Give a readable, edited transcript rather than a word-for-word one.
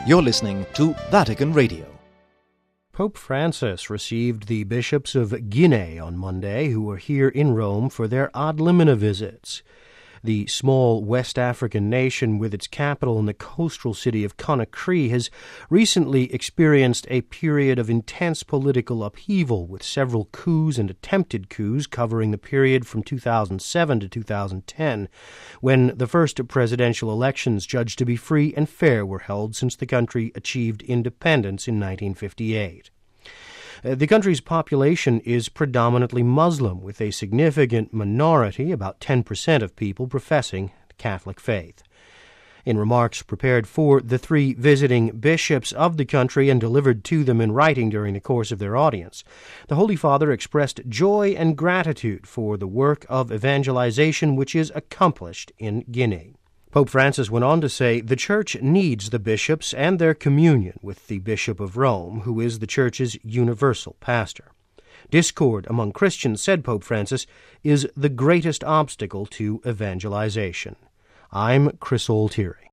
You're listening to Vatican Radio. Pope Francis received the bishops of Guinea on Monday, who were here in Rome for their ad limina visits. The small West African nation, with its capital in the coastal city of Conakry, has recently experienced a period of intense political upheaval, with several coups and attempted coups covering the period from 2007 to 2010, when the first presidential elections judged to be free and fair were held since the country achieved independence in 1958. The country's population is predominantly Muslim, with a significant minority, about 10% of people, professing the Catholic faith. In remarks prepared for the three visiting bishops of the country and delivered to them in writing during the course of their audience, the Holy Father expressed joy and gratitude for the work of evangelization which is accomplished in Guinea. Pope Francis went on to say the Church needs the bishops and their communion with the Bishop of Rome, who is the Church's universal pastor. Discord among Christians, said Pope Francis, is the greatest obstacle to evangelization. I'm Chris Altieri.